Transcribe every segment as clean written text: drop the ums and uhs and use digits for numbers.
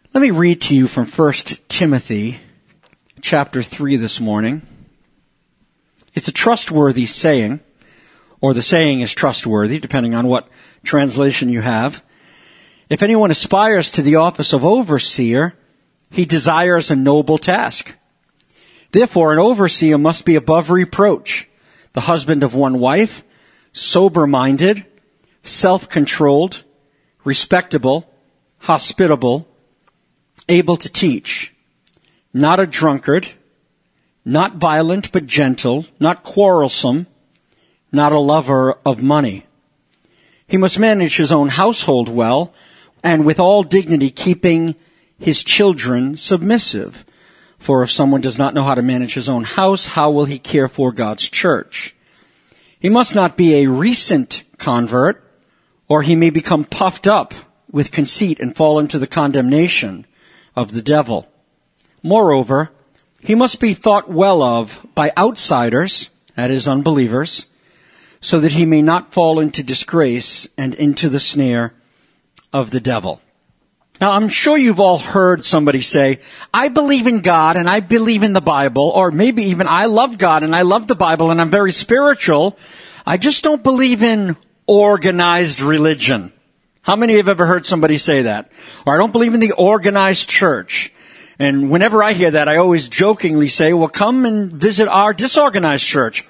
Let me read to you from 1 Timothy chapter 3 this morning. It's a trustworthy saying, or the saying is trustworthy, depending on what translation you have. If anyone aspires to the office of overseer, he desires a noble task. Therefore, an overseer must be above reproach, the husband of one wife, sober-minded, self-controlled, respectable, hospitable, able to teach, not a drunkard, not violent but gentle, not quarrelsome, not a lover of money. He must manage his own household well, and with all dignity keeping his children submissive. For if someone does not know how to manage his own house, how will he care for God's church? He must not be a recent convert, or he may become puffed up with conceit and fall into the condemnation of the devil. Moreover, he must be thought well of by outsiders, that is, unbelievers, so that he may not fall into disgrace and into the snare of the devil. Now, I'm sure you've all heard somebody say, I believe in God and I believe in the Bible, or maybe even I love God and I love the Bible and I'm very spiritual. I just don't believe in organized religion. How many have ever heard somebody say that? Or I don't believe in the organized church. And whenever I hear that, I always jokingly say, well, come and visit our disorganized church.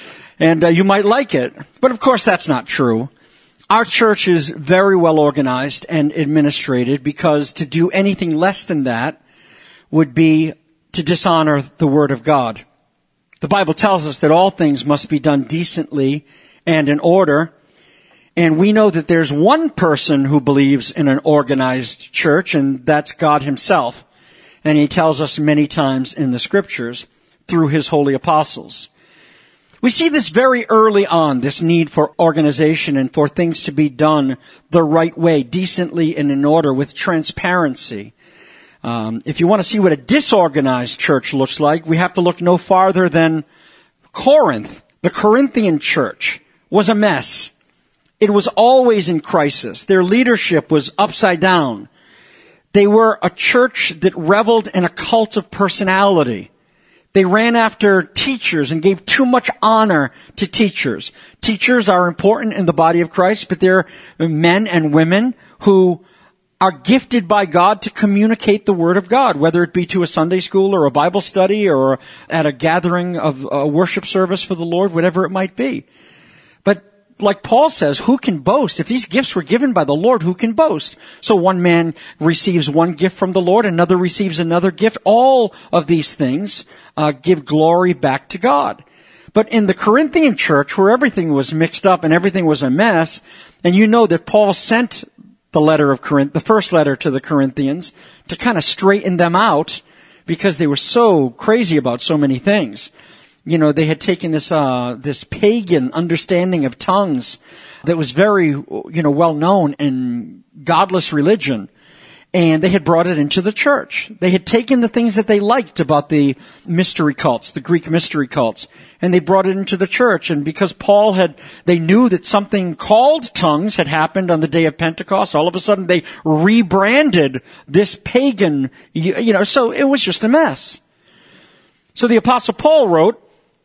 And you might like it. But of course, that's not true. Our church is very well organized and administrated, because to do anything less than that would be to dishonor the Word of God. The Bible tells us that all things must be done decently and in order. And we know that there's one person who believes in an organized church, and that's God himself. And he tells us many times in the scriptures through his holy apostles. We see this very early on, this need for organization and for things to be done the right way, decently and in order, with transparency. If you want to see what a disorganized church looks like, we have to look no farther than Corinth. The Corinthian church was a mess. It was always in crisis. Their leadership was upside down. They were a church that reveled in a cult of personality. They ran after teachers and gave too much honor to teachers. Teachers are important in the body of Christ, but they're men and women who are gifted by God to communicate the Word of God, whether it be to a Sunday school or a Bible study or at a gathering of a worship service for the Lord, whatever it might be. But like Paul says, who can boast? If these gifts were given by the Lord, who can boast? So one man receives one gift from the Lord, another receives another gift. All of these things give glory back to God. But in the Corinthian church, where everything was mixed up and everything was a mess, and you know that Paul sent the first letter to the Corinthians to kind of straighten them out, because they were so crazy about so many things. You know, they had taken this pagan understanding of tongues that was very, well known in godless religion. And they had brought it into the church. They had taken the things that they liked about the mystery cults, the Greek mystery cults, and they brought it into the church. And because they knew that something called tongues had happened on the day of Pentecost, all of a sudden they rebranded this pagan, so it was just a mess. So the Apostle Paul wrote,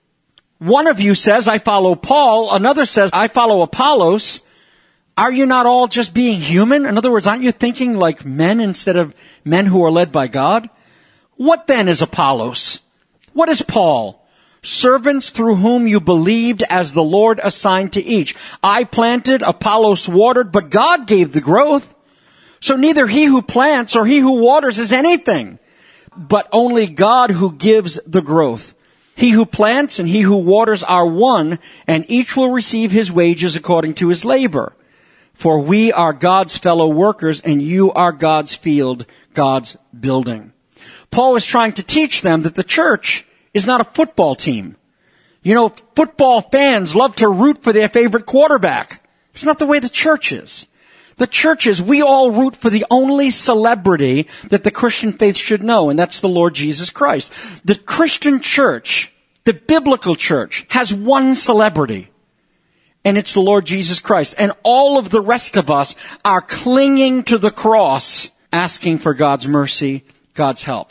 one of you says, I follow Paul. Another says, I follow Apollos. Are you not all just being human? In other words, aren't you thinking like men instead of men who are led by God? What then is Apollos? What is Paul? Servants through whom you believed, as the Lord assigned to each. I planted, Apollos watered, but God gave the growth. So neither he who plants or he who waters is anything, but only God who gives the growth. He who plants and he who waters are one, and each will receive his wages according to his labor. For we are God's fellow workers, and you are God's field, God's building. Paul is trying to teach them that the church is not a football team. Football fans love to root for their favorite quarterback. It's not the way the church is. The church is, we all root for the only celebrity that the Christian faith should know, and that's the Lord Jesus Christ. The Christian church, the biblical church, has one celebrity, and it's the Lord Jesus Christ. And all of the rest of us are clinging to the cross asking for God's mercy, God's help.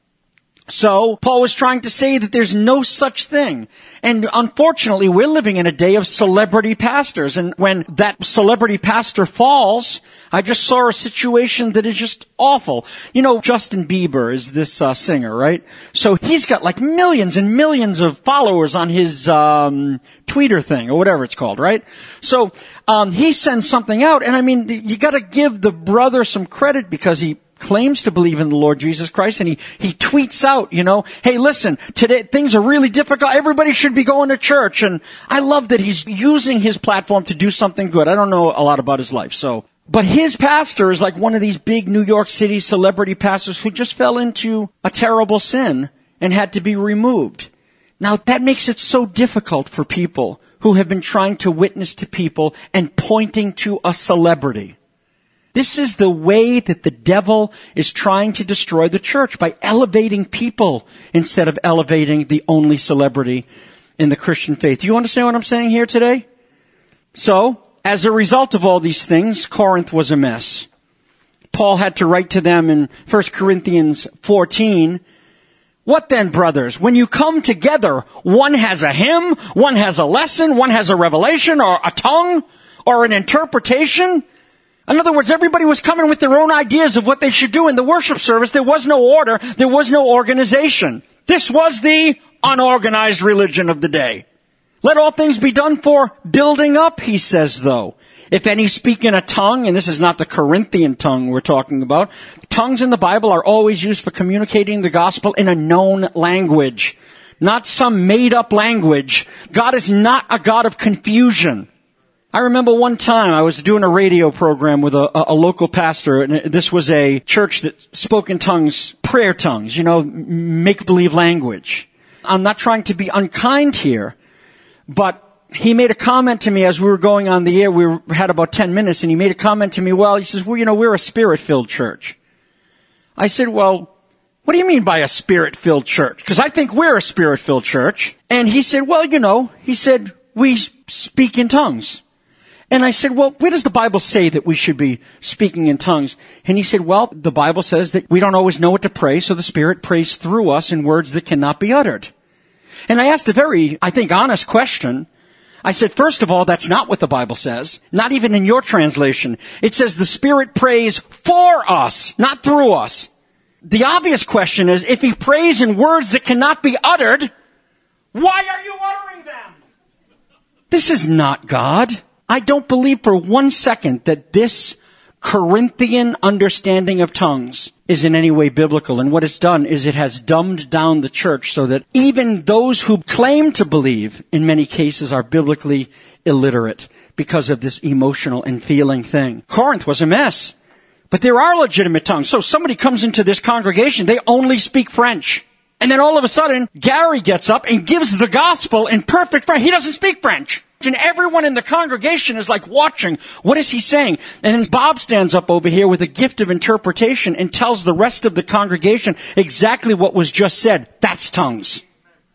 So, Paul was trying to say that there's no such thing. And unfortunately, we're living in a day of celebrity pastors. And when that celebrity pastor falls, I just saw a situation that is just awful. You know, Justin Bieber is this singer, right? So he's got like millions and millions of followers on his Twitter thing, or whatever it's called, right? So he sends something out, and I mean, you gotta give the brother some credit because he claims to believe in the Lord Jesus Christ, and he tweets out, you know, hey, listen, today things are really difficult. Everybody should be going to church. And I love that he's using his platform to do something good. I don't know a lot about his life, so. But his pastor is like one of these big New York City celebrity pastors who just fell into a terrible sin and had to be removed. Now, that makes it so difficult for people who have been trying to witness to people and pointing to a celebrity. This is the way that the devil is trying to destroy the church, by elevating people instead of elevating the only celebrity in the Christian faith. Do you understand what I'm saying here today? So, as a result of all these things, Corinth was a mess. Paul had to write to them in 1 Corinthians 14, what then, brothers? When you come together, one has a hymn, one has a lesson, one has a revelation or a tongue or an interpretation. In other words, everybody was coming with their own ideas of what they should do in the worship service. There was no order. There was no organization. This was the unorganized religion of the day. Let all things be done for building up, he says, though. If any speak in a tongue, and this is not the Corinthian tongue we're talking about, tongues in the Bible are always used for communicating the gospel in a known language, not some made-up language. God is not a God of confusion. I remember one time I was doing a radio program with a local pastor, and this was a church that spoke in tongues, prayer tongues, you know, make-believe language. I'm not trying to be unkind here, but he made a comment to me as we were going on the air. We had about 10 minutes, and he made a comment to me, well, he says, well, you know, we're a spirit-filled church. I said, well, what do you mean by a spirit-filled church? Because I think we're a spirit-filled church. And he said, well, you know, he said, we speak in tongues. And I said, well, where does the Bible say that we should be speaking in tongues? And he said, well, the Bible says that we don't always know what to pray, so the Spirit prays through us in words that cannot be uttered. And I asked a very, I think, honest question. I said, first of all, that's not what the Bible says, not even in your translation. It says the Spirit prays for us, not through us. The obvious question is, if he prays in words that cannot be uttered, why are you uttering them? This is not God. I don't believe for 1 second that this Corinthian understanding of tongues is in any way biblical. And what it's done is it has dumbed down the church so that even those who claim to believe, in many cases, are biblically illiterate because of this emotional and feeling thing. Corinth was a mess. But there are legitimate tongues. So somebody comes into this congregation, they only speak French. And then all of a sudden, Gary gets up and gives the gospel in perfect French. He doesn't speak French. And everyone in the congregation is like watching. What is he saying? And then Bob stands up over here with a gift of interpretation and tells the rest of the congregation exactly what was just said. That's tongues.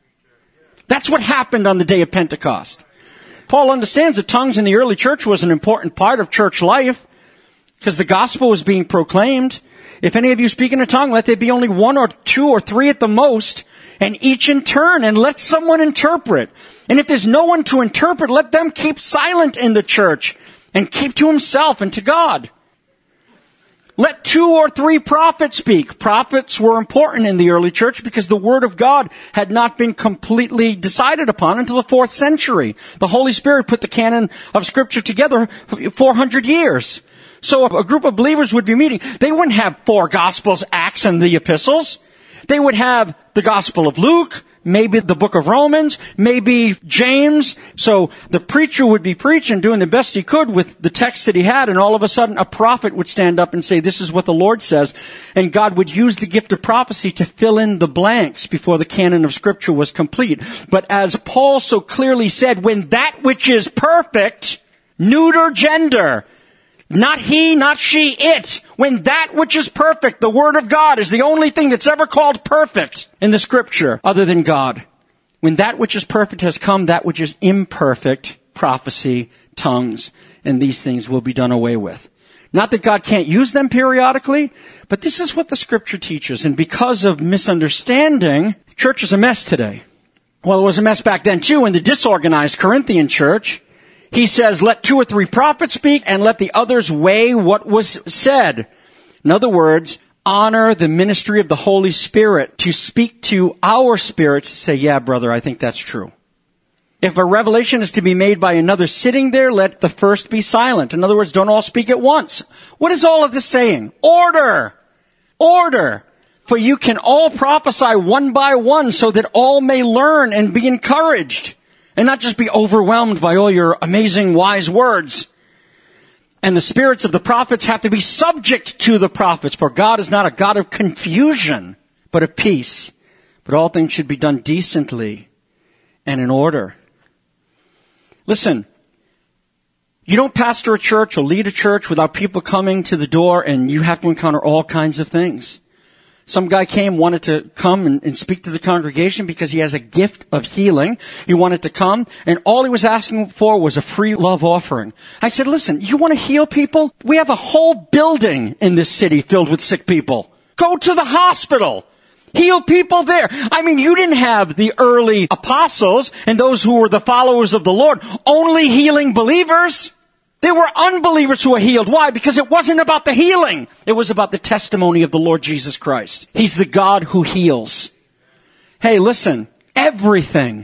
That's what happened on the day of Pentecost. Paul understands that tongues in the early church was an important part of church life because the gospel was being proclaimed. If any of you speak in a tongue, let there be only 1 or 2 or 3 at the most, and each in turn, and let someone interpret. And if there's no one to interpret, let them keep silent in the church and keep to himself and to God. Let 2 or 3 prophets speak. Prophets were important in the early church because the word of God had not been completely decided upon until the 4th century. The Holy Spirit put the canon of Scripture together for 400 years. So if a group of believers would be meeting, they wouldn't have 4 Gospels, Acts, and the epistles. They would have the Gospel of Luke, maybe the book of Romans, maybe James. So the preacher would be preaching, doing the best he could with the text that he had, and all of a sudden a prophet would stand up and say, this is what the Lord says. And God would use the gift of prophecy to fill in the blanks before the canon of Scripture was complete. But as Paul so clearly said, when that which is perfect, neuter gender, not he, not she, it. When that which is perfect, the Word of God, is the only thing that's ever called perfect in the Scripture other than God. When that which is perfect has come, that which is imperfect, prophecy, tongues, and these things will be done away with. Not that God can't use them periodically, but this is what the Scripture teaches. And because of misunderstanding, the church is a mess today. Well, it was a mess back then too in the disorganized Corinthian church. He says, let 2 or 3 prophets speak and let the others weigh what was said. In other words, honor the ministry of the Holy Spirit to speak to our spirits, say, yeah, brother, I think that's true. If a revelation is to be made by another sitting there, let the first be silent. In other words, don't all speak at once. What is all of this saying? Order! Order! For you can all prophesy one by one so that all may learn and be encouraged and not just be overwhelmed by all your amazing wise words. And the spirits of the prophets have to be subject to the prophets, for God is not a God of confusion, but of peace. But all things should be done decently and in order. Listen, you don't pastor a church or lead a church without people coming to the door, and you have to encounter all kinds of things. Some guy wanted to come and speak to the congregation because he has a gift of healing. He wanted to come, and all he was asking for was a free love offering. I said, listen, you want to heal people? We have a whole building in this city filled with sick people. Go to the hospital. Heal people there. I mean, you didn't have the early apostles and those who were the followers of the Lord only healing believers. There were unbelievers who were healed. Why? Because it wasn't about the healing. It was about the testimony of the Lord Jesus Christ. He's the God who heals. Hey, listen, everything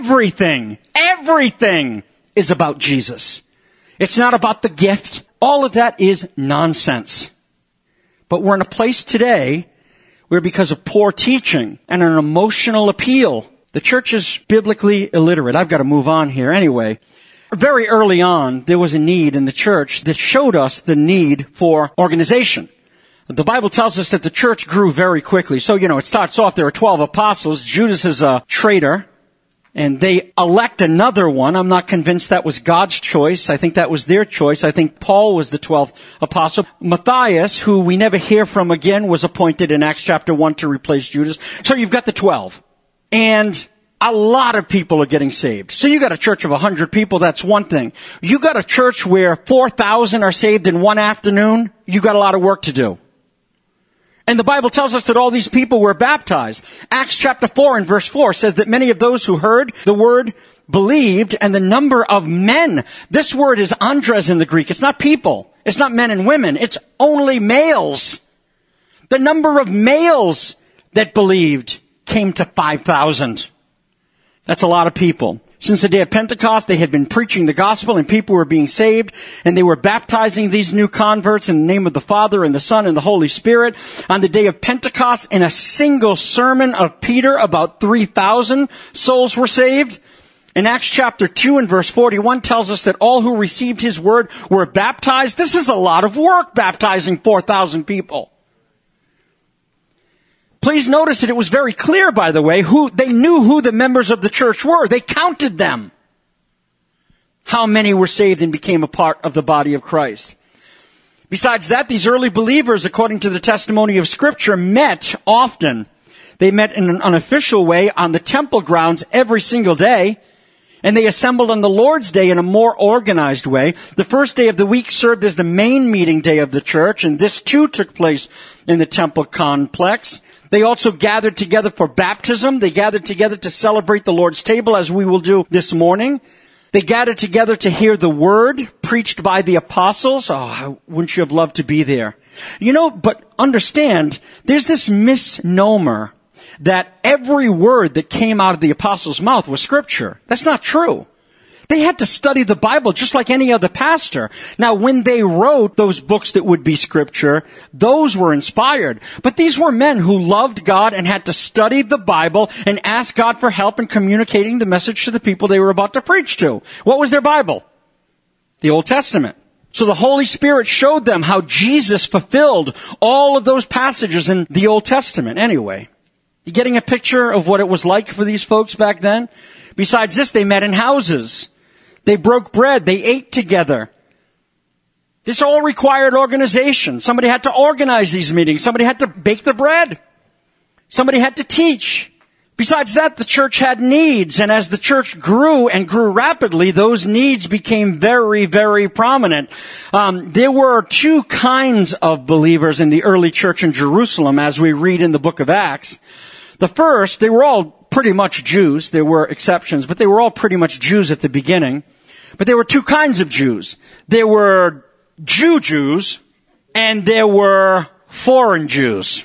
is about Jesus. It's not about the gift. All of that is nonsense. But we're in a place today where because of poor teaching and an emotional appeal, the church is biblically illiterate. I've got to move on here anyway. Very early on, there was a need in the church that showed us the need for organization. The Bible tells us that the church grew very quickly. So, it starts off, there are 12 apostles. Judas is a traitor, and they elect another one. I'm not convinced that was God's choice. I think that was their choice. I think Paul was the 12th apostle. Matthias, who we never hear from again, was appointed in Acts chapter 1 to replace Judas. So you've got the 12. And a lot of people are getting saved. So you got a church of 100 people, that's one thing. You got a church where 4,000 are saved in one afternoon, you got a lot of work to do. And the Bible tells us that all these people were baptized. Acts chapter 4 and verse 4 says that many of those who heard the word believed, and the number of men. This word is andres in the Greek. It's not people. It's not men and women. It's only males. The number of males that believed came to 5,000. That's a lot of people. Since the day of Pentecost, they had been preaching the gospel and people were being saved, and they were baptizing these new converts in the name of the Father and the Son and the Holy Spirit. On the day of Pentecost, in a single sermon of Peter, about 3,000 souls were saved. In Acts chapter 2 and verse 41 tells us that all who received his word were baptized. This is a lot of work, baptizing 4,000 people. Please notice that it was very clear, by the way, they knew who the members of the church were. They counted them. How many were saved and became a part of the body of Christ. Besides that, these early believers, according to the testimony of Scripture, met often. They met in an unofficial way on the temple grounds every single day. And they assembled on the Lord's Day in a more organized way. The first day of the week served as the main meeting day of the church, and this too took place in the temple complex. They also gathered together for baptism. They gathered together to celebrate the Lord's table, as we will do this morning. They gathered together to hear the word preached by the apostles. Oh, wouldn't you have loved to be there? But understand, there's this misnomer that every word that came out of the apostles' mouth was Scripture. That's not true. They had to study the Bible just like any other pastor. Now, when they wrote those books that would be Scripture, those were inspired. But these were men who loved God and had to study the Bible and ask God for help in communicating the message to the people they were about to preach to. What was their Bible? The Old Testament. So the Holy Spirit showed them how Jesus fulfilled all of those passages in the Old Testament. Anyway, you getting a picture of what it was like for these folks back then? Besides this, they met in houses. They broke bread. They ate together. This all required organization. Somebody had to organize these meetings. Somebody had to bake the bread. Somebody had to teach. Besides that, the church had needs, and as the church grew and grew rapidly, those needs became very, very prominent. There were two kinds of believers in the early church in Jerusalem, as we read in the book of Acts. The first, they were all pretty much Jews. There were exceptions, but they were all pretty much Jews at the beginning. But there were two kinds of Jews. There were Jews, and there were foreign Jews.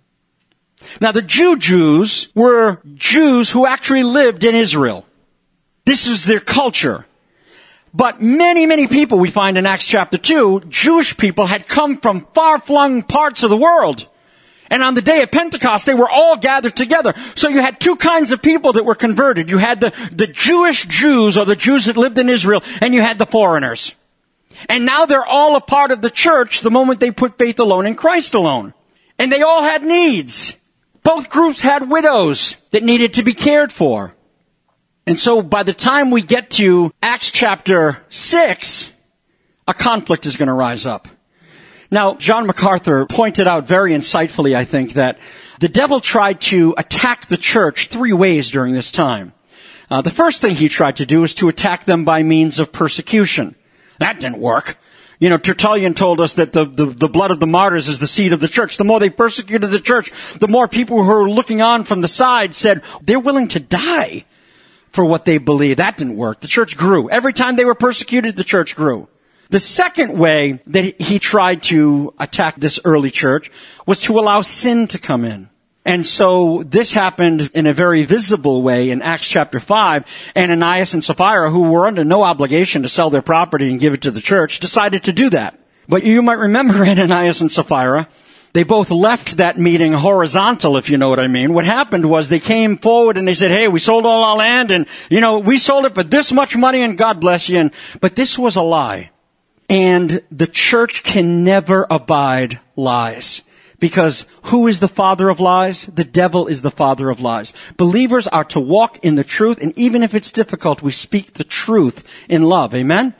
Now, the Jews were Jews who actually lived in Israel. This is their culture. But many, many people we find in Acts chapter 2, Jewish people had come from far-flung parts of the world. And on the day of Pentecost, they were all gathered together. So you had two kinds of people that were converted. You had the Jewish Jews, or the Jews that lived in Israel, and you had the foreigners. And now they're all a part of the church the moment they put faith alone in Christ alone. And they all had needs. Both groups had widows that needed to be cared for. And so by the time we get to Acts chapter 6, a conflict is going to rise up. Now, John MacArthur pointed out very insightfully, I think, that the devil tried to attack the church three ways during this time. The first thing he tried to do was to attack them by means of persecution. That didn't work. Tertullian told us that the blood of the martyrs is the seed of the church. The more they persecuted the church, the more people who were looking on from the side said they're willing to die for what they believe. That didn't work. The church grew. Every time they were persecuted, the church grew. The second way that he tried to attack this early church was to allow sin to come in. And so this happened in a very visible way in Acts chapter 5. Ananias and Sapphira, who were under no obligation to sell their property and give it to the church, decided to do that. But you might remember Ananias and Sapphira. They both left that meeting horizontal, if you know what I mean. What happened was they came forward and they said, hey, we sold all our land and, we sold it for this much money and God bless you. But this was a lie. And the church can never abide lies. Because who is the father of lies? The devil is the father of lies. Believers are to walk in the truth, and even if it's difficult, we speak the truth in love. Amen?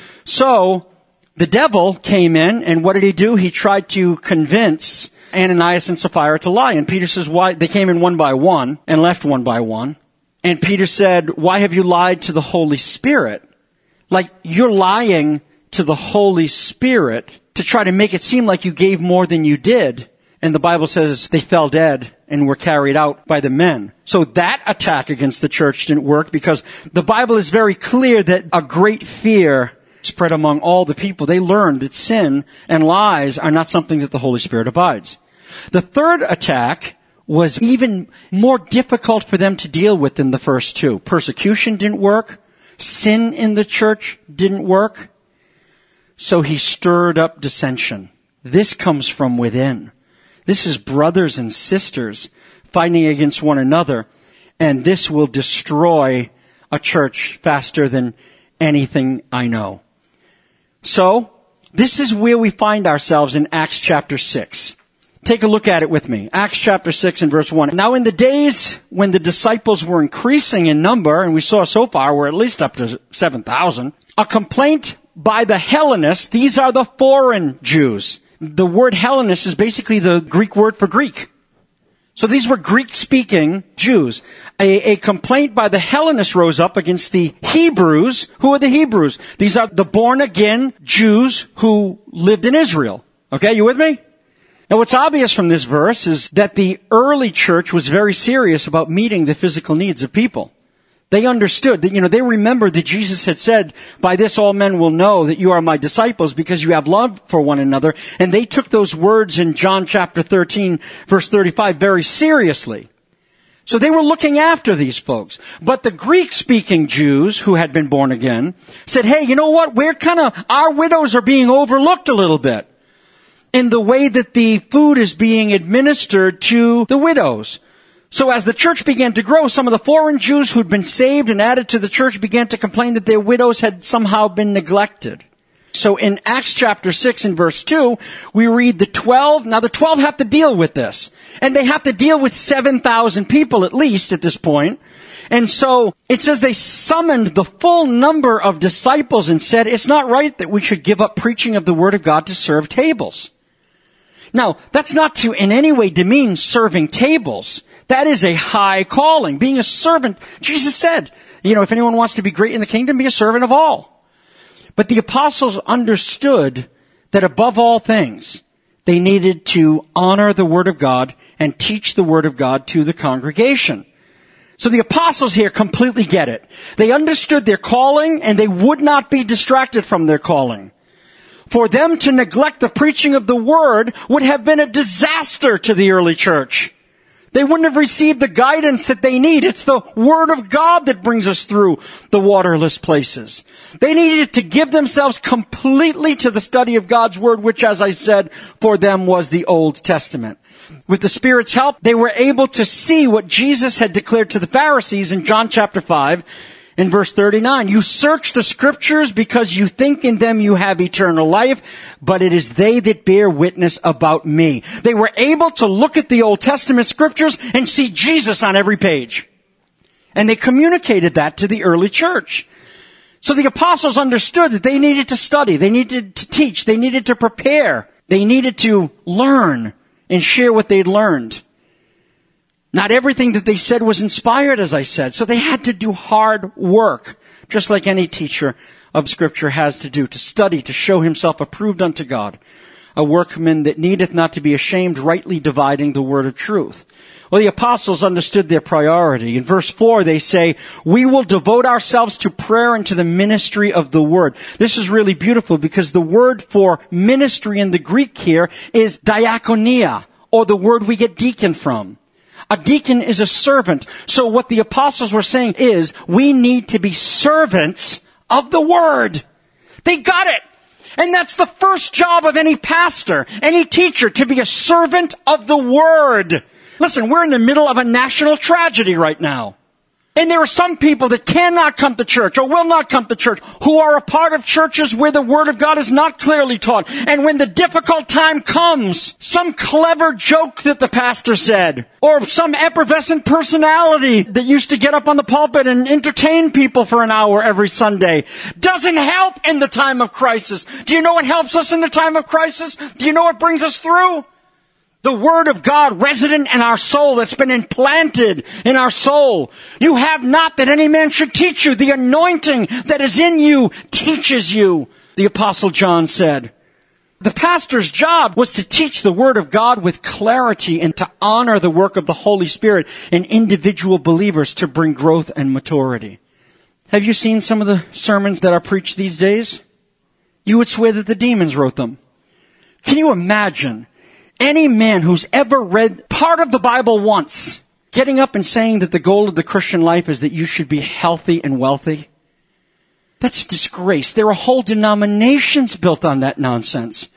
So, the devil came in, and what did he do? He tried to convince Ananias and Sapphira to lie. And Peter says, why? They came in one by one and left one by one. And Peter said, why have you lied to the Holy Spirit? Like, you're lying to the Holy Spirit to try to make it seem like you gave more than you did. And the Bible says they fell dead and were carried out by the men. So that attack against the church didn't work because the Bible is very clear that a great fear spread among all the people. They learned that sin and lies are not something that the Holy Spirit abides. The third attack was even more difficult for them to deal with than the first two. Persecution didn't work. Sin in the church didn't work. So he stirred up dissension. This comes from within. This is brothers and sisters fighting against one another, and this will destroy a church faster than anything I know. So, this is where we find ourselves in Acts chapter 6. Take a look at it with me. Acts chapter 6 and verse 1. Now in the days when the disciples were increasing in number, and we saw so far we're at least up to 7,000, a complaint by the Hellenists, these are the foreign Jews. The word Hellenist is basically the Greek word for Greek. So these were Greek-speaking Jews. A complaint by the Hellenists rose up against the Hebrews. Who are the Hebrews? These are the born-again Jews who lived in Israel. Okay, you with me? Now what's obvious from this verse is that the early church was very serious about meeting the physical needs of people. They understood that, they remembered that Jesus had said, by this all men will know that you are my disciples because you have love for one another. And they took those words in John chapter 13, verse 35 very seriously. So they were looking after these folks. But the Greek-speaking Jews who had been born again said, hey, you know what? Our widows are being overlooked a little bit in the way that the food is being administered to the widows. So as the church began to grow, some of the foreign Jews who'd been saved and added to the church began to complain that their widows had somehow been neglected. So in Acts chapter 6 and verse 2, we read the 12. Now the 12 have to deal with this. And they have to deal with 7,000 people at least at this point. And so it says they summoned the full number of disciples and said, it's not right that we should give up preaching of the word of God to serve tables. Now, that's not to in any way demean serving tables. That is a high calling. Being a servant, Jesus said, if anyone wants to be great in the kingdom, be a servant of all. But the apostles understood that above all things, they needed to honor the Word of God and teach the Word of God to the congregation. So the apostles here completely get it. They understood their calling and they would not be distracted from their calling. For them to neglect the preaching of the Word would have been a disaster to the early church. They wouldn't have received the guidance that they need. It's the Word of God that brings us through the waterless places. They needed to give themselves completely to the study of God's Word, which, as I said, for them was the Old Testament. With the Spirit's help, they were able to see what Jesus had declared to the Pharisees in John chapter 5, in verse 39, you search the Scriptures because you think in them you have eternal life, but it is they that bear witness about me. They were able to look at the Old Testament Scriptures and see Jesus on every page. And they communicated that to the early church. So the apostles understood that they needed to study, they needed to teach, they needed to prepare, they needed to learn and share what they'd learned. Not everything that they said was inspired, as I said. So they had to do hard work, just like any teacher of Scripture has to do, to study, to show himself approved unto God, a workman that needeth not to be ashamed, rightly dividing the word of truth. Well, the apostles understood their priority. In verse 4, they say, we will devote ourselves to prayer and to the ministry of the word. This is really beautiful because the word for ministry in the Greek here is diakonia, or the word we get deacon from. A deacon is a servant. So what the apostles were saying is, we need to be servants of the word. They got it. And that's the first job of any pastor, any teacher, to be a servant of the word. Listen, we're in the middle of a national tragedy right now. And there are some people that cannot come to church or will not come to church who are a part of churches where the Word of God is not clearly taught. And when the difficult time comes, some clever joke that the pastor said, or some effervescent personality that used to get up on the pulpit and entertain people for an hour every Sunday, doesn't help in the time of crisis. Do you know what helps us in the time of crisis? Do you know what brings us through? The Word of God resident in our soul that's been implanted in our soul. You have not that any man should teach you. The anointing that is in you teaches you, the Apostle John said. The pastor's job was to teach the Word of God with clarity and to honor the work of the Holy Spirit in individual believers to bring growth and maturity. Have you seen some of the sermons that are preached these days? You would swear that the demons wrote them. Can you imagine any man who's ever read part of the Bible once getting up and saying that the goal of the Christian life is that you should be healthy and wealthy? That's a disgrace. There are whole denominations built on that nonsense.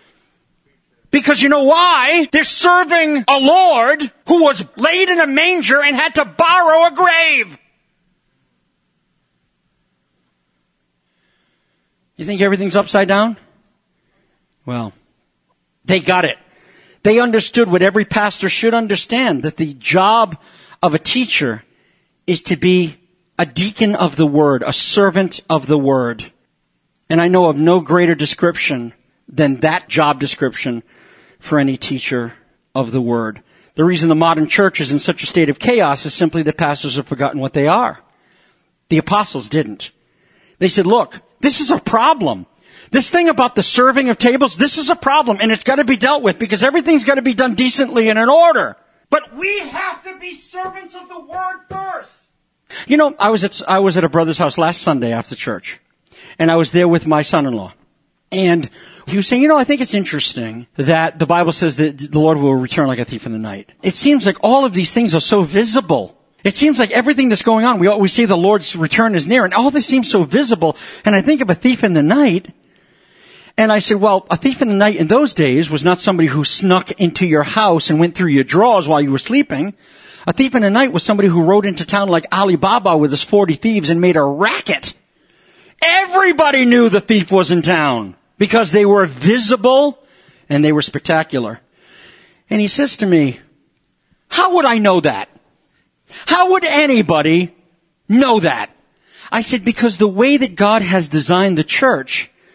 Because you know why? They're serving a Lord who was laid in a manger and had to borrow a grave. You think everything's upside down? Well, they got it. They understood what every pastor should understand, that the job of a teacher is to be a deacon of the word, a servant of the word. And I know of no greater description than that job description for any teacher of the word. The reason the modern church is in such a state of chaos is simply that pastors have forgotten what they are. The apostles didn't. They said, look, this is a problem. This thing about the serving of tables, this is a problem, and it's got to be dealt with because everything's got to be done decently and in order. But we have to be servants of the word first. You know, I was at a brother's house last Sunday after church, and I was there with my son-in-law. And he was saying, I think it's interesting that the Bible says that the Lord will return like a thief in the night. It seems like all of these things are so visible. It seems like everything that's going on, we say the Lord's return is near, and all this seems so visible. And I think of a thief in the night. And I said, well, a thief in the night in those days was not somebody who snuck into your house and went through your drawers while you were sleeping. A thief in the night was somebody who rode into town like Ali Baba with his 40 thieves and made a racket. Everybody knew the thief was in town because they were visible and they were spectacular. And he says to me, how would I know that? How would anybody know that? I said, because the way that God has designed the church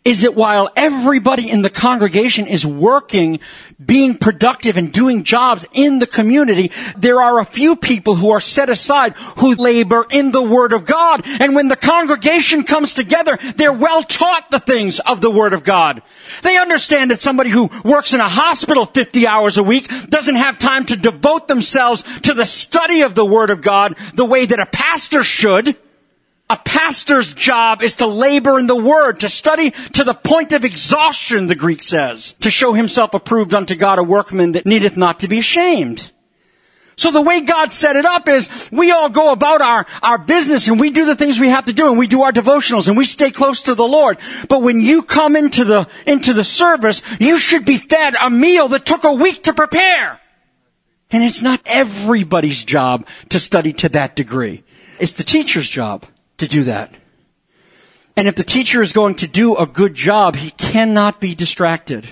is that while everybody in the congregation is working, being productive and doing jobs in the community, there are a few people who are set aside who labor in the Word of God. And when the congregation comes together, they're well taught the things of the Word of God. They understand that somebody who works in a hospital 50 hours a week doesn't have time to devote themselves to the study of the Word of God the way that a pastor should. A pastor's job is to labor in the Word, to study to the point of exhaustion, the Greek says, to show himself approved unto God, a workman that needeth not to be ashamed. So the way God set it up is we all go about our business and we do the things we have to do and we do our devotionals and we stay close to the Lord. But when you come into the service, you should be fed a meal that took a week to prepare. And it's not everybody's job to study to that degree. It's the teacher's job to do that. And if the teacher is going to do a good job, he cannot be distracted.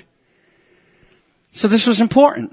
So this was important.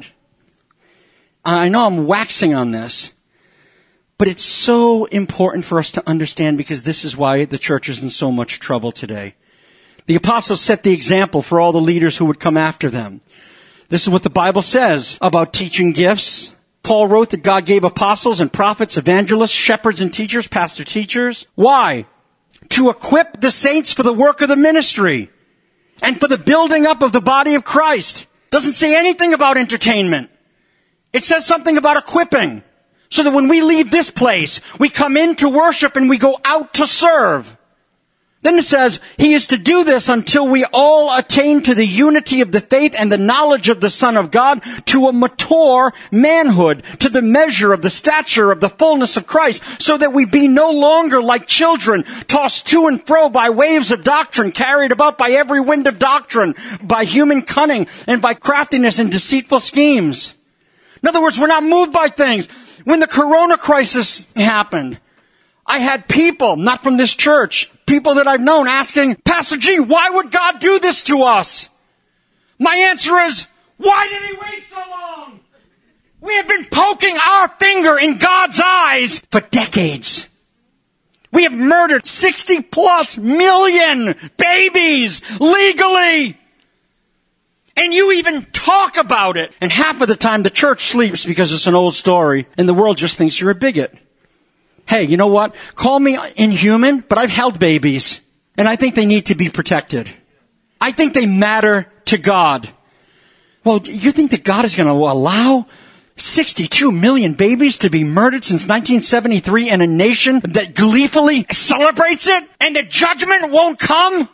I know I'm waxing on this, but it's so important for us to understand because this is why the church is in so much trouble today. The apostles set the example for all the leaders who would come after them. This is what the Bible says about teaching gifts. Paul wrote that God gave apostles and prophets, evangelists, shepherds and teachers, pastor teachers. Why? To equip the saints for the work of the ministry and for the building up of the body of Christ. Doesn't say anything about entertainment. It says something about equipping. So that when we leave this place, we come in to worship and we go out to serve. Then it says, he is to do this until we all attain to the unity of the faith and the knowledge of the Son of God, to a mature manhood, to the measure of the stature of the fullness of Christ, so that we be no longer like children, tossed to and fro by waves of doctrine, carried about by every wind of doctrine, by human cunning, and by craftiness and deceitful schemes. In other words, we're not moved by things. When the corona crisis happened, I had people, not from this church, people that I've known asking, Pastor G, why would God do this to us? My answer is, why did he wait so long? We have been poking our finger in God's eyes for decades. We have murdered 60 plus million babies legally. And you even talk about it. And half of the time the church sleeps because it's an old story and the world just thinks you're a bigot. Hey, you know what? Call me inhuman, but I've held babies. And I think they need to be protected. I think they matter to God. Well, you think that God is going to allow 62 million babies to be murdered since 1973 in a nation that gleefully celebrates it? And the judgment won't come?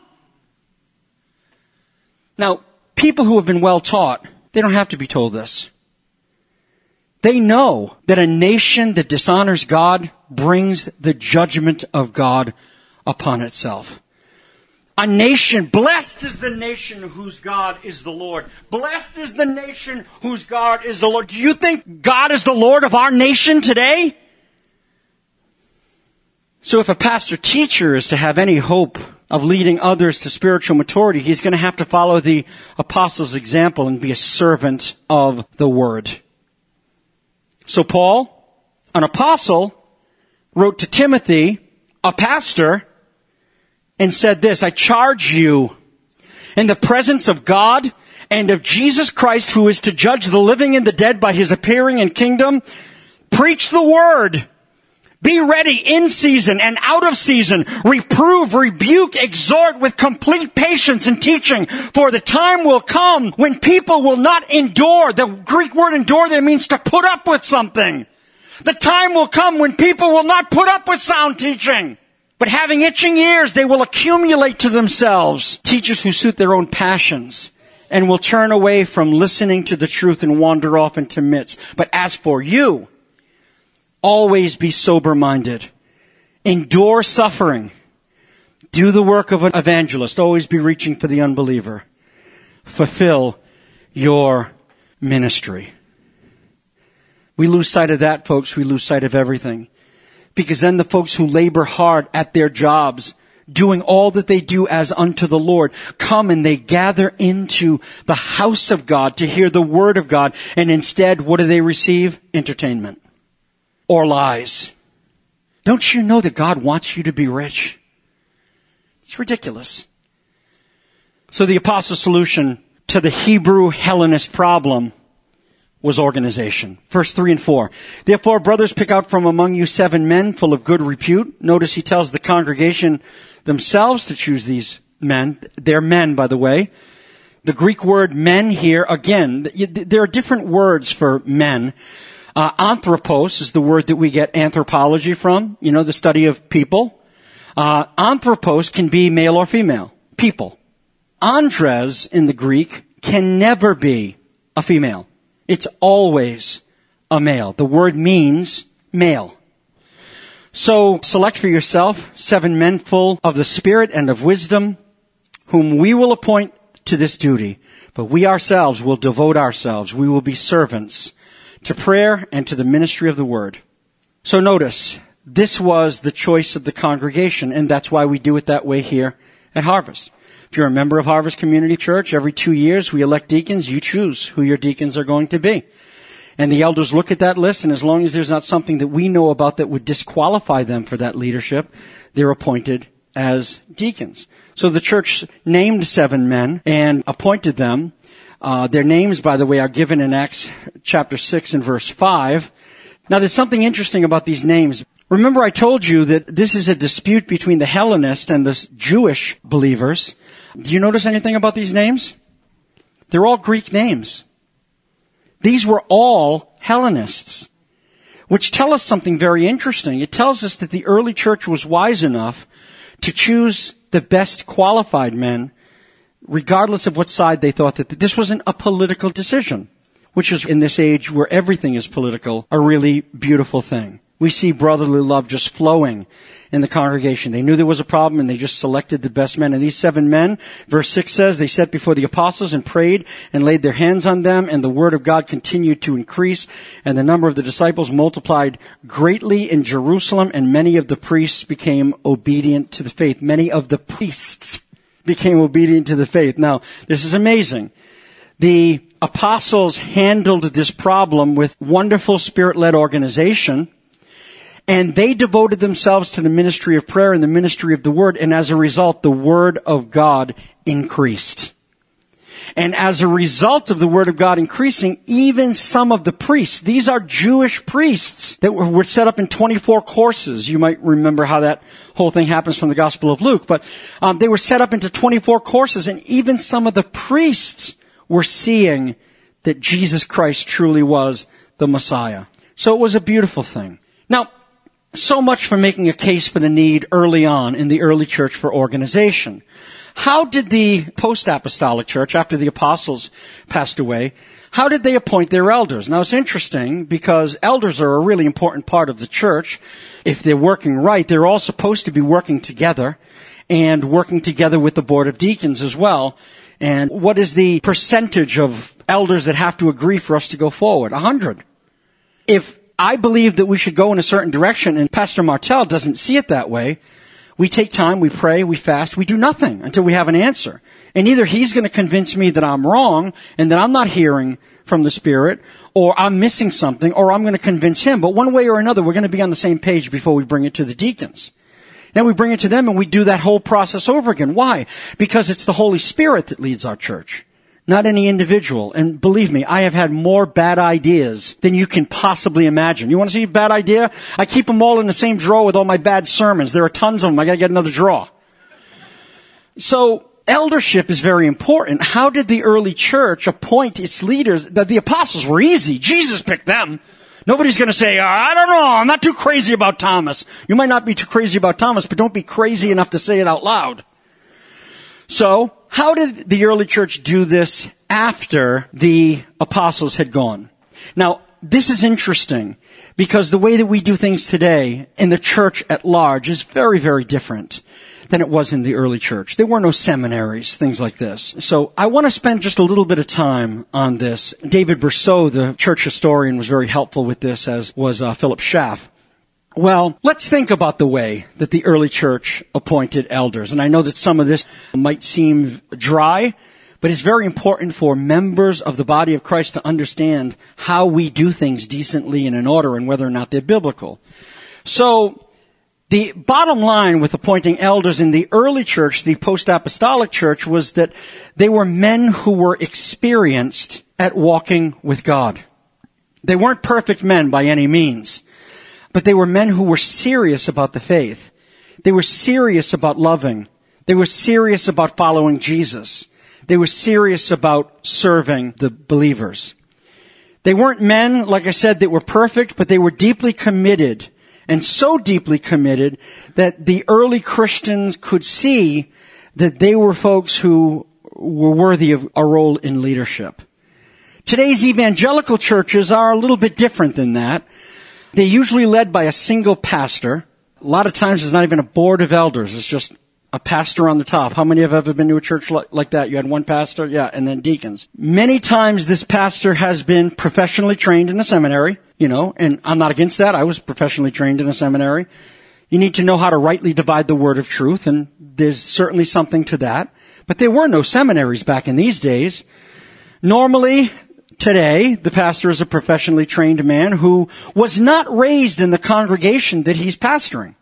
Now, people who have been well taught, they don't have to be told this. They know that a nation that dishonors God brings the judgment of God upon itself. A nation, blessed is the nation whose God is the Lord. Blessed is the nation whose God is the Lord. Do you think God is the Lord of our nation today? So if a pastor teacher is to have any hope of leading others to spiritual maturity, he's going to have to follow the apostles' example and be a servant of the word. So Paul, an apostle, wrote to Timothy, a pastor, and said this, I charge you in the presence of God and of Jesus Christ, who is to judge the living and the dead by his appearing in kingdom, preach the word. Be ready in season and out of season. Reprove, rebuke, exhort with complete patience and teaching. For the time will come when people will not endure. The Greek word endure there means to put up with something. The time will come when people will not put up with sound teaching. But having itching ears, they will accumulate to themselves teachers who suit their own passions and will turn away from listening to the truth and wander off into myths. But as for you, always be sober-minded. Endure suffering. Do the work of an evangelist. Always be reaching for the unbeliever. Fulfill your ministry. We lose sight of that, folks. We lose sight of everything. Because then the folks who labor hard at their jobs, doing all that they do as unto the Lord, come and they gather into the house of God to hear the word of God. And instead, what do they receive? Entertainment. Or lies. Don't you know that God wants you to be rich? It's ridiculous. So the apostles' solution to the Hebrew Hellenist problem was organization. Verse 3 and 4. Therefore, brothers, pick out from among you 7 men full of good repute. Notice he tells the congregation themselves to choose these men. They're men, by the way. The Greek word men here, again, there are different words for men. Anthropos is the word that we get anthropology from, the study of people. Anthropos can be male or female, people. Andres in the Greek can never be a female. It's always a male. The word means male. So select for yourself 7 men full of the Spirit and of wisdom, whom we will appoint to this duty. But we ourselves will devote ourselves. We will be servants to prayer and to the ministry of the word. So notice, this was the choice of the congregation, and that's why we do it that way here at Harvest. If you're a member of Harvest Community Church, every 2 years we elect deacons. You choose who your deacons are going to be. And the elders look at that list, and as long as there's not something that we know about that would disqualify them for that leadership, they're appointed as deacons. So the church named 7 men and appointed them. Their names, by the way, are given in Acts chapter 6 and verse 5. Now there's something interesting about these names. Remember I told you that this is a dispute between the Hellenists and the Jewish believers. Do you notice anything about these names? They're all Greek names. These were all Hellenists, which tell us something very interesting. It tells us that the early church was wise enough to choose the best qualified men, regardless of what side they thought that this wasn't a political decision, which is in this age where everything is political, a really beautiful thing. We see brotherly love just flowing in the congregation. They knew there was a problem and they just selected the best men. And these 7 men, verse 6 says, they sat before the apostles and prayed and laid their hands on them, and the word of God continued to increase, and the number of the disciples multiplied greatly in Jerusalem, and many of the priests became obedient to the faith. Many of the priests became obedient to the faith. Now, this is amazing. The apostles handled this problem with wonderful Spirit-led organization. And they devoted themselves to the ministry of prayer and the ministry of the word. And as a result, the word of God increased. And as a result of the word of God increasing, even some of the priests, these are Jewish priests that were set up in 24 courses. You might remember how that whole thing happens from the Gospel of Luke. But they were set up into 24 courses. And even some of the priests were seeing that Jesus Christ truly was the Messiah. So it was a beautiful thing. Now, so much for making a case for the need early on in the early church for organization. How did the post-apostolic church, after the apostles passed away, how did they appoint their elders? Now it's interesting because elders are a really important part of the church. If they're working right, they're all supposed to be working together and working together with the board of deacons as well. And what is the percentage of elders that have to agree for us to go forward? 100. If I believe that we should go in a certain direction, and Pastor Martel doesn't see it that way, we take time, we pray, we fast, we do nothing until we have an answer. And either he's going to convince me that I'm wrong and that I'm not hearing from the Spirit, or I'm missing something, or I'm going to convince him. But one way or another, we're going to be on the same page before we bring it to the deacons. Then we bring it to them and we do that whole process over again. Why? Because it's the Holy Spirit that leads our church, not any individual. And believe me, I have had more bad ideas than you can possibly imagine. You want to see a bad idea? I keep them all in the same drawer with all my bad sermons. There are tons of them. I got to get another drawer. So eldership is very important. How did the early church appoint its leaders? The apostles were easy. Jesus picked them. Nobody's going to say, I don't know, I'm not too crazy about Thomas. You might not be too crazy about Thomas, but don't be crazy enough to say it out loud. So, how did the early church do this after the apostles had gone? Now, this is interesting because the way that we do things today in the church at large is very, very different than it was in the early church. There were no seminaries, things like this. So I want to spend just a little bit of time on this. David Berceau, the church historian, was very helpful with this, as was Philip Schaff. Well, let's think about the way that the early church appointed elders. And I know that some of this might seem dry, but it's very important for members of the body of Christ to understand how we do things decently and in order and whether or not they're biblical. So, The bottom line with appointing elders in the early church, the post-apostolic church, was that they were men who were experienced at walking with God. They weren't perfect men by any means, but they were men who were serious about the faith. They were serious about loving. They were serious about following Jesus. They were serious about serving the believers. They weren't men, like I said, that were perfect, but they were deeply committed, and so deeply committed that the early Christians could see that they were folks who were worthy of a role in leadership. Today's evangelical churches are a little bit different than that. They're usually led by a single pastor. A lot of times there's not even a board of elders. It's just a pastor on the top. How many have ever been to a church like that? You had one pastor? Yeah, and then deacons. Many times this pastor has been professionally trained in a seminary, and I'm not against that. I was professionally trained in a seminary. You need to know how to rightly divide the word of truth, and there's certainly something to that. But there were no seminaries back in these days. Normally, today, the pastor is a professionally trained man who was not raised in the congregation that he's pastoring.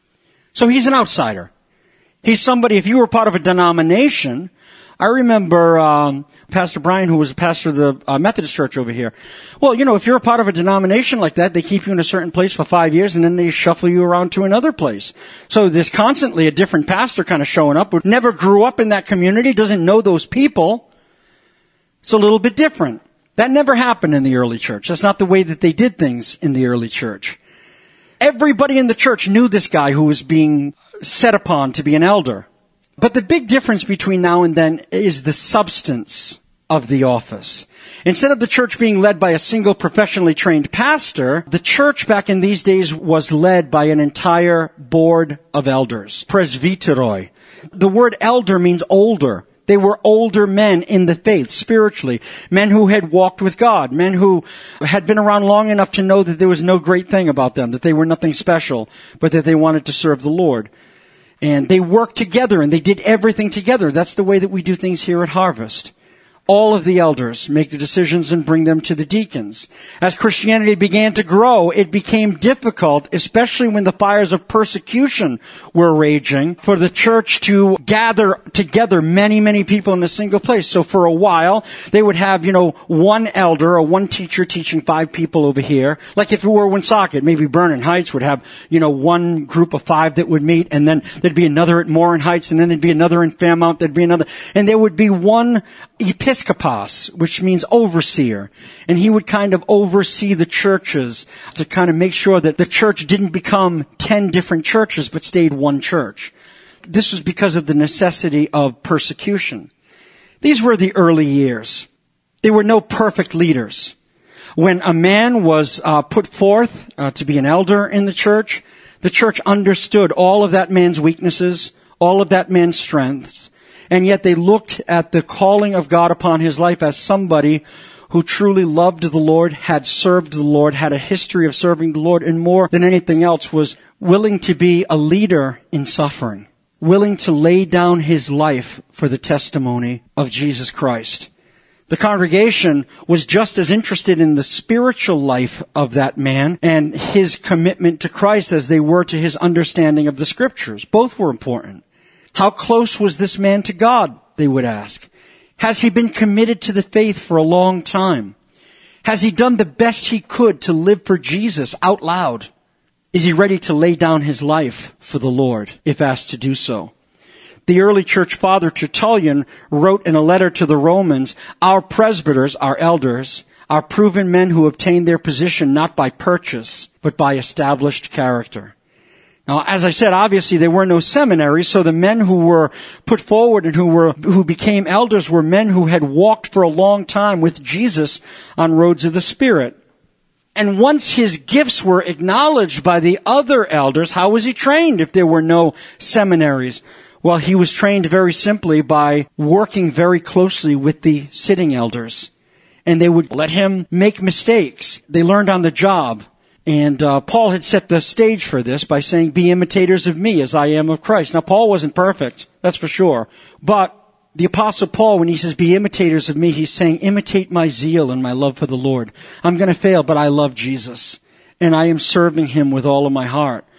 So he's an outsider. He's somebody, if you were part of a denomination, I remember Pastor Brian, who was a pastor of the Methodist church over here. Well, if you're a part of a denomination like that, they keep you in a certain place for 5 years and then they shuffle you around to another place. So there's constantly a different pastor kind of showing up who never grew up in that community, doesn't know those people. It's a little bit different. That never happened in the early church. That's not the way that they did things in the early church. Everybody in the church knew this guy who was being set upon to be an elder. But the big difference between now and then is the substance of the office. Instead of the church being led by a single professionally trained pastor, the church back in these days was led by an entire board of elders. Presbyteroi. The word elder means older. They were older men in the faith, spiritually. Men who had walked with God. Men who had been around long enough to know that there was no great thing about them, that they were nothing special, but that they wanted to serve the Lord. And they worked together and they did everything together. That's the way that we do things here at Harvest. All of the elders make the decisions and bring them to the deacons. As Christianity began to grow, it became difficult, especially when the fires of persecution were raging, for the church to gather together many, many people in a single place. So for a while, they would have, one elder or one teacher teaching 5 people over here. Like if it were Woonsocket, maybe Vernon Heights would have, one group of 5 that would meet, and then there'd be another at Morin Heights, and then there'd be another in Fairmount, there'd be another, and there would be one episkopos, which means overseer. And he would kind of oversee the churches to kind of make sure that the church didn't become 10 different churches, but stayed one church. This was because of the necessity of persecution. These were the early years. There were no perfect leaders. When a man was put forth to be an elder in the church understood all of that man's weaknesses, all of that man's strengths, and yet they looked at the calling of God upon his life as somebody who truly loved the Lord, had served the Lord, had a history of serving the Lord, and more than anything else was willing to be a leader in suffering, willing to lay down his life for the testimony of Jesus Christ. The congregation was just as interested in the spiritual life of that man and his commitment to Christ as they were to his understanding of the Scriptures. Both were important. How close was this man to God, they would ask. Has he been committed to the faith for a long time? Has he done the best he could to live for Jesus out loud? Is he ready to lay down his life for the Lord, if asked to do so? The early church father Tertullian wrote in a letter to the Romans, "Our presbyters, our elders, are proven men who obtained their position not by purchase, but by established character." Now, as I said, obviously there were no seminaries, so the men who were put forward and who became elders were men who had walked for a long time with Jesus on roads of the Spirit. And once his gifts were acknowledged by the other elders, how was he trained if there were no seminaries? Well, he was trained very simply by working very closely with the sitting elders. And they would let him make mistakes. They learned on the job. And Paul had set the stage for this by saying, "Be imitators of me as I am of Christ." Now, Paul wasn't perfect, that's for sure. But the Apostle Paul, when he says, "Be imitators of me," he's saying, imitate my zeal and my love for the Lord. I'm going to fail, but I love Jesus. And I am serving him with all of my heart.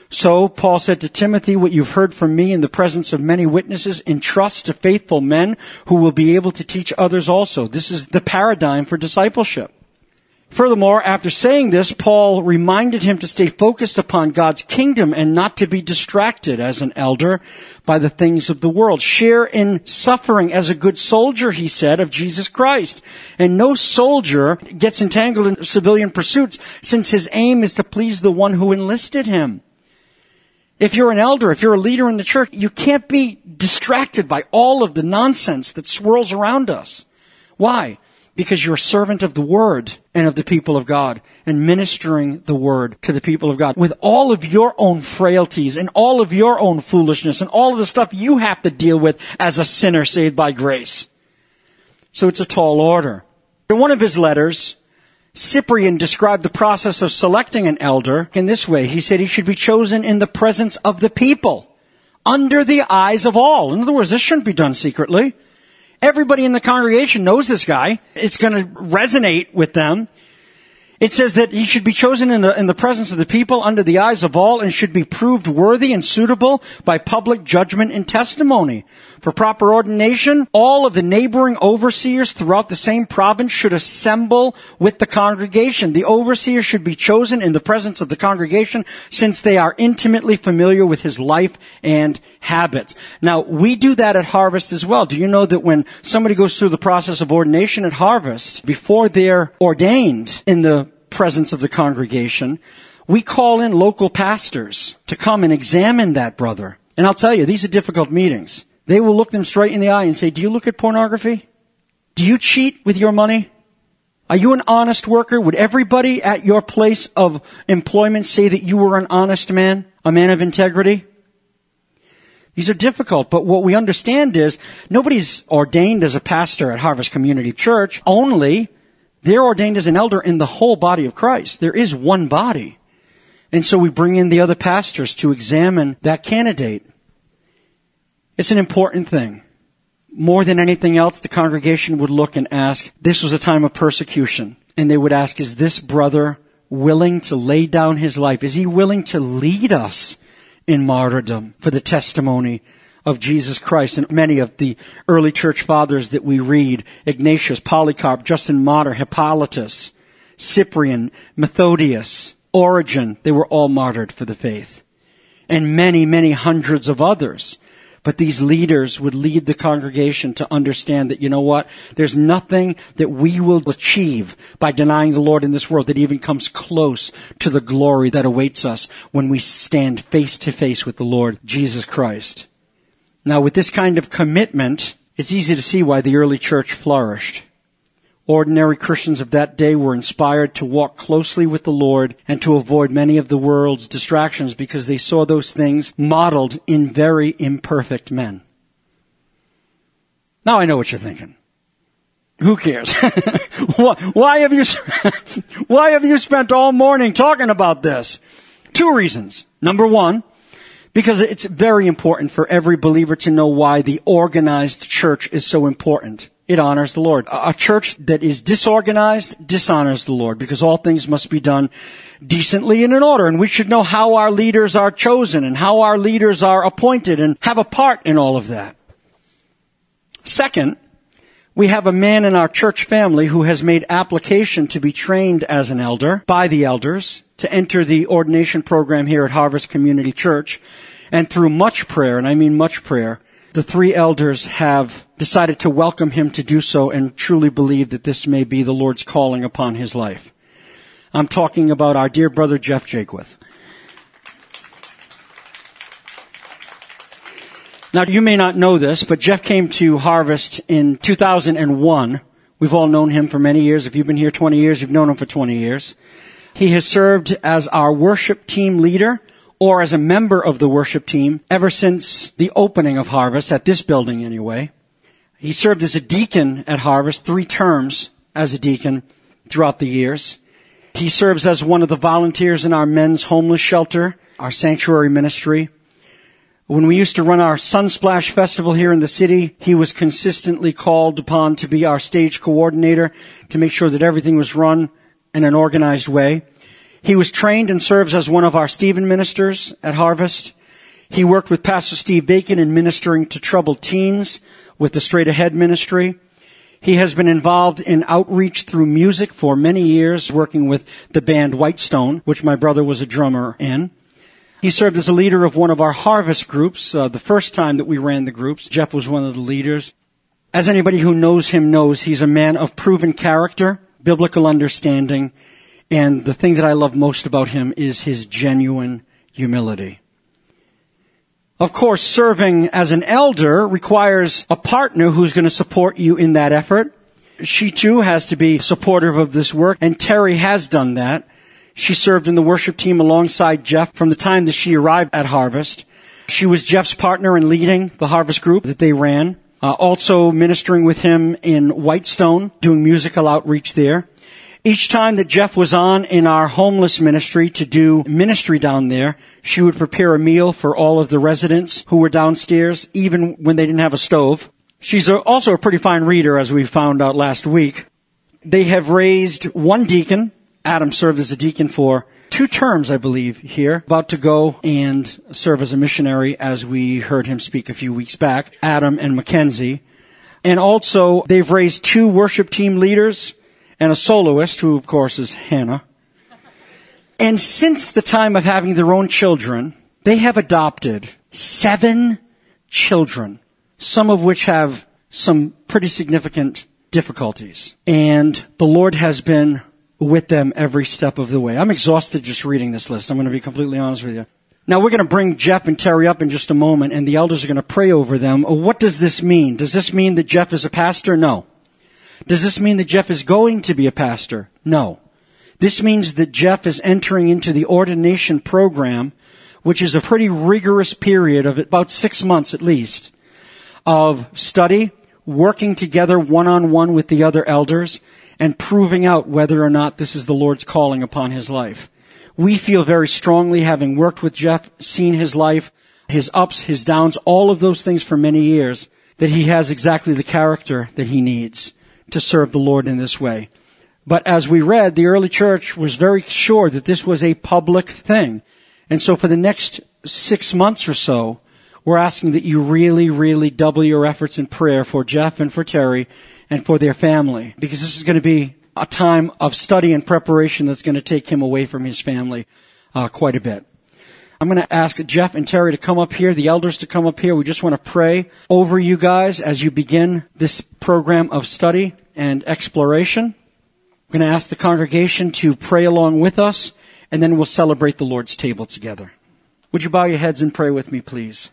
So Paul said to Timothy, what you've heard from me in the presence of many witnesses, entrust to faithful men who will be able to teach others also. This is the paradigm for discipleship. Furthermore, after saying this, Paul reminded him to stay focused upon God's kingdom and not to be distracted as an elder by the things of the world. Share in suffering as a good soldier, he said, of Jesus Christ. And no soldier gets entangled in civilian pursuits, since his aim is to please the one who enlisted him. If you're an elder, if you're a leader in the church, you can't be distracted by all of the nonsense that swirls around us. Why? Because you're a servant of the Word and of the people of God, and ministering the Word to the people of God with all of your own frailties and all of your own foolishness and all of the stuff you have to deal with as a sinner saved by grace. So it's a tall order. In one of his letters, Cyprian described the process of selecting an elder in this way. He said he should be chosen in the presence of the people, under the eyes of all. In other words, this shouldn't be done secretly. Everybody in the congregation knows this guy. It's going to resonate with them. It says that he should be chosen in the presence of the people, under the eyes of all, and should be proved worthy and suitable by public judgment and testimony. For proper ordination, all of the neighboring overseers throughout the same province should assemble with the congregation. The overseer should be chosen in the presence of the congregation, since they are intimately familiar with his life and habits. Now, we do that at Harvest as well. Do you know that when somebody goes through the process of ordination at Harvest, before they're ordained in the presence of the congregation, we call in local pastors to come and examine that brother. And I'll tell you, these are difficult meetings. They will look them straight in the eye and say, do you look at pornography? Do you cheat with your money? Are you an honest worker? Would everybody at your place of employment say that you were an honest man, a man of integrity? These are difficult, but what we understand is nobody's ordained as a pastor at Harvest Community Church. Only they're ordained as an elder in the whole body of Christ. There is one body. And so we bring in the other pastors to examine that candidate. It's an important thing. More than anything else, the congregation would look and ask, this was a time of persecution. And they would ask, is this brother willing to lay down his life? Is he willing to lead us in martyrdom for the testimony of Jesus Christ? And many of the early church fathers that we read, Ignatius, Polycarp, Justin Martyr, Hippolytus, Cyprian, Methodius, Origen, they were all martyred for the faith. And many, many hundreds of others. But these leaders would lead the congregation to understand that, you know what, there's nothing that we will achieve by denying the Lord in this world that even comes close to the glory that awaits us when we stand face to face with the Lord Jesus Christ. Now, with this kind of commitment, it's easy to see why the early church flourished. Ordinary Christians of that day were inspired to walk closely with the Lord and to avoid many of the world's distractions because they saw those things modeled in very imperfect men. Now I know what you're thinking. Who cares? Why have you spent all morning talking about this? 2 reasons. Number 1, because it's very important for every believer to know why the organized church is so important. It honors the Lord. A church that is disorganized dishonors the Lord, because all things must be done decently and in order. And we should know how our leaders are chosen and how our leaders are appointed and have a part in all of that. Second, we have a man in our church family who has made application to be trained as an elder by the elders to enter the ordination program here at Harvest Community Church. And through much prayer, and I mean much prayer, the 3 elders have decided to welcome him to do so and truly believe that this may be the Lord's calling upon his life. I'm talking about our dear brother Jeff Jaquith. Now, you may not know this, but Jeff came to Harvest in 2001. We've all known him for many years. If you've been here 20 years, you've known him for 20 years. He has served as our worship team leader, or as a member of the worship team, ever since the opening of Harvest, at this building anyway. He served as a deacon at Harvest, 3 terms as a deacon throughout the years. He serves as one of the volunteers in our men's homeless shelter, our sanctuary ministry. When we used to run our Sunsplash Festival here in the city, he was consistently called upon to be our stage coordinator to make sure that everything was run in an organized way. He was trained and serves as one of our Stephen ministers at Harvest. He worked with Pastor Steve Bacon in ministering to troubled teens with the Straight Ahead ministry. He has been involved in outreach through music for many years, working with the band Whitestone, which my brother was a drummer in. He served as a leader of one of our Harvest groups. The first time that we ran the groups, Jeff was one of the leaders. As anybody who knows him knows, he's a man of proven character, biblical understanding, and the thing that I love most about him is his genuine humility. Of course, serving as an elder requires a partner who's going to support you in that effort. She too has to be supportive of this work, and Terry has done that. She served in the worship team alongside Jeff from the time that she arrived at Harvest. She was Jeff's partner in leading the Harvest group that they ran, also ministering with him in Whitestone, doing musical outreach there. Each time that Jeff was on in our homeless ministry to do ministry down there, she would prepare a meal for all of the residents who were downstairs, even when they didn't have a stove. She's also a pretty fine reader, as we found out last week. They have raised one deacon. Adam served as a deacon for 2 terms, I believe, here. About to go and serve as a missionary, as we heard him speak a few weeks back, Adam and Mackenzie. And also, they've raised 2 worship team leaders and a soloist, who, of course, is Hannah. And since the time of having their own children, they have adopted 7 children, some of which have some pretty significant difficulties. And the Lord has been with them every step of the way. I'm exhausted just reading this list. I'm going to be completely honest with you. Now, we're going to bring Jeff and Terry up in just a moment, and the elders are going to pray over them. What does this mean? Does this mean that Jeff is a pastor? No. Does this mean that Jeff is going to be a pastor? No. This means that Jeff is entering into the ordination program, which is a pretty rigorous period of about 6 months at least, of study, working together one-on-one with the other elders, and proving out whether or not this is the Lord's calling upon his life. We feel very strongly, having worked with Jeff, seen his life, his ups, his downs, all of those things for many years, that he has exactly the character that he needs to serve the Lord in this way. But as we read, the early church was very sure that this was a public thing. And so for the next 6 months or so, we're asking that you really, really double your efforts in prayer for Jeff and for Terry and for their family, because this is going to be a time of study and preparation that's going to take him away from his family quite a bit. I'm going to ask Jeff and Terry to come up here, the elders to come up here. We just want to pray over you guys as you begin this program of study and exploration. I'm going to ask the congregation to pray along with us, and then we'll celebrate the Lord's table together. Would you bow your heads and pray with me, please?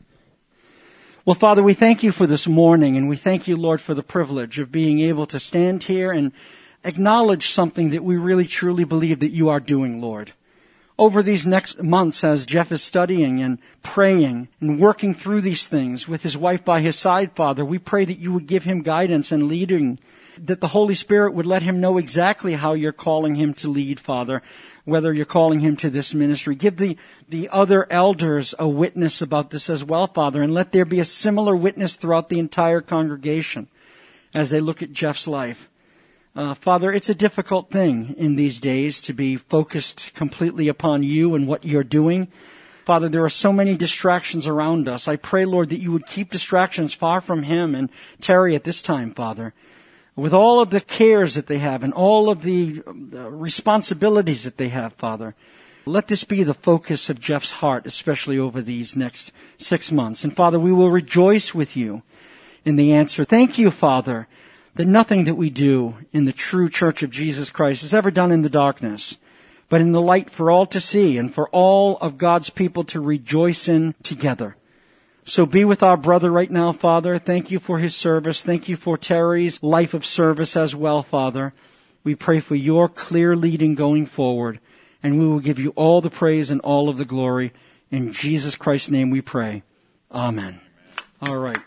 Well, Father, we thank you for this morning, and we thank you, Lord, for the privilege of being able to stand here and acknowledge something that we really truly believe that you are doing, Lord. Over these next months, as Jeff is studying and praying and working through these things with his wife by his side, Father, we pray that you would give him guidance and leading, that the Holy Spirit would let him know exactly how you're calling him to lead, Father, whether you're calling him to this ministry. Give the other elders a witness about this as well, Father, and let there be a similar witness throughout the entire congregation as they look at Jeff's life. Father, it's a difficult thing in these days to be focused completely upon you and what you're doing. Father, there are so many distractions around us. I pray, Lord, that you would keep distractions far from him and Terry at this time, Father. With all of the cares that they have and all of the responsibilities that they have, Father, let this be the focus of Jeff's heart, especially over these next 6 months. And Father, we will rejoice with you in the answer. Thank you, Father, that nothing that we do in the true church of Jesus Christ is ever done in the darkness, but in the light for all to see and for all of God's people to rejoice in together. So be with our brother right now, Father. Thank you for his service. Thank you for Terry's life of service as well, Father. We pray for your clear leading going forward, and we will give you all the praise and all of the glory. In Jesus Christ's name we pray. Amen. All right.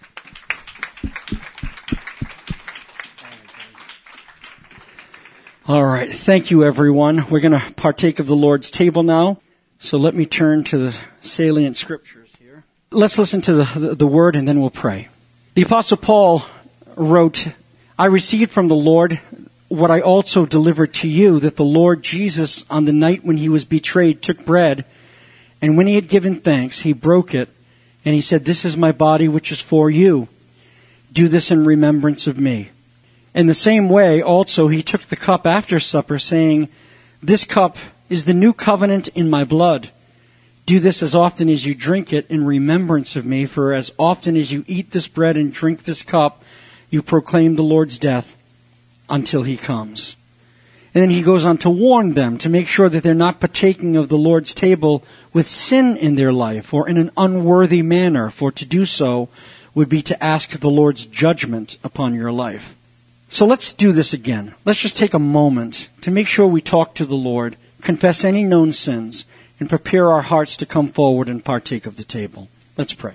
All right. Thank you, everyone. We're going to partake of the Lord's table now. So let me turn to the salient scriptures. Let's listen to the word and then we'll pray. The Apostle Paul wrote, I received from the Lord what I also delivered to you, that the Lord Jesus, on the night when he was betrayed, took bread, and when he had given thanks, he broke it, and he said, "This is my body which is for you. Do this in remembrance of me." In the same way, also, he took the cup after supper, saying, "This cup is the new covenant in my blood. Do this as often as you drink it in remembrance of me, for as often as you eat this bread and drink this cup, you proclaim the Lord's death until he comes." And then he goes on to warn them to make sure that they're not partaking of the Lord's table with sin in their life or in an unworthy manner, for to do so would be to ask the Lord's judgment upon your life. So let's do this again. Let's just take a moment to make sure we talk to the Lord, confess any known sins, and prepare our hearts to come forward and partake of the table. Let's pray.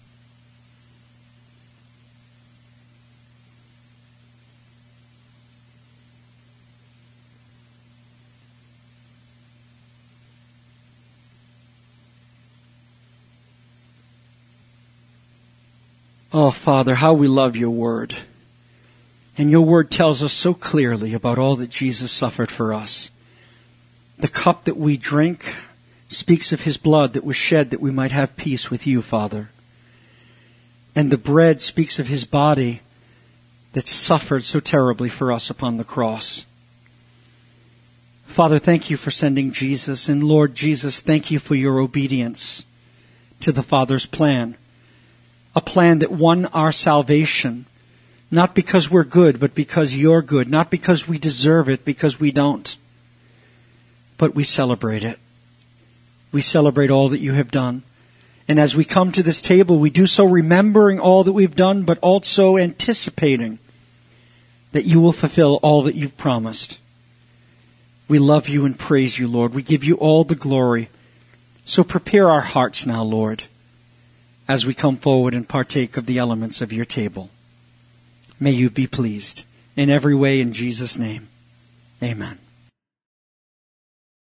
Oh, Father, how we love your word. And your word tells us so clearly about all that Jesus suffered for us. The cup that we drink speaks of his blood that was shed that we might have peace with you, Father. And the bread speaks of his body that suffered so terribly for us upon the cross. Father, thank you for sending Jesus. And Lord Jesus, thank you for your obedience to the Father's plan. A plan that won our salvation, not because we're good, but because you're good. Not because we deserve it, because we don't. But we celebrate it. We celebrate all that you have done. And as we come to this table, we do so remembering all that we've done, but also anticipating that you will fulfill all that you've promised. We love you and praise you, Lord. We give you all the glory. So prepare our hearts now, Lord, as we come forward and partake of the elements of your table. May you be pleased in every way in Jesus' name. Amen.